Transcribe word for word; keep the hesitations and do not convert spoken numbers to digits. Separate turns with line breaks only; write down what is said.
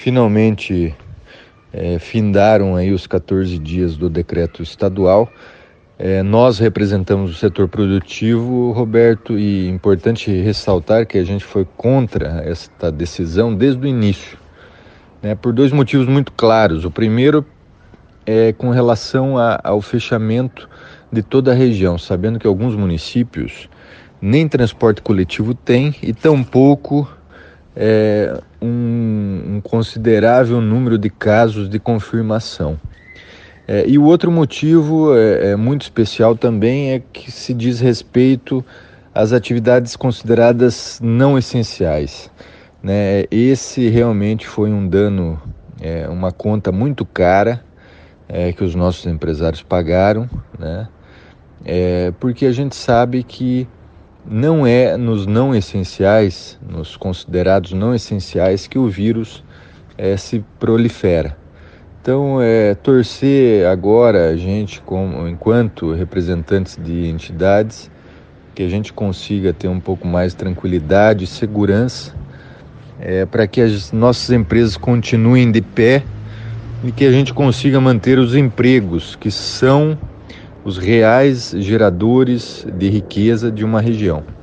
Finalmente é, findaram aí os quatorze dias do decreto estadual. É, nós representamos o setor produtivo, Roberto, e é importante ressaltar que a gente foi contra esta decisão desde o início, né, por dois motivos muito claros. O primeiro é com relação a, ao fechamento de toda a região, sabendo que alguns municípios nem transporte coletivo têm e tampouco é, um, um considerável número de casos de confirmação. É, e o outro motivo é, é muito especial também, é que se diz respeito às atividades consideradas não essenciais, né? Esse realmente foi um dano, é, uma conta muito cara, é, que os nossos empresários pagaram, né? É, porque a gente sabe que não é nos não essenciais, nos considerados não essenciais, que o vírus é, se prolifera. Então, é, torcer agora, a gente, como, enquanto representantes de entidades, que a gente consiga ter um pouco mais de tranquilidade e segurança, é, para que as nossas empresas continuem de pé e que a gente consiga manter os empregos, que são os reais geradores de riqueza de uma região.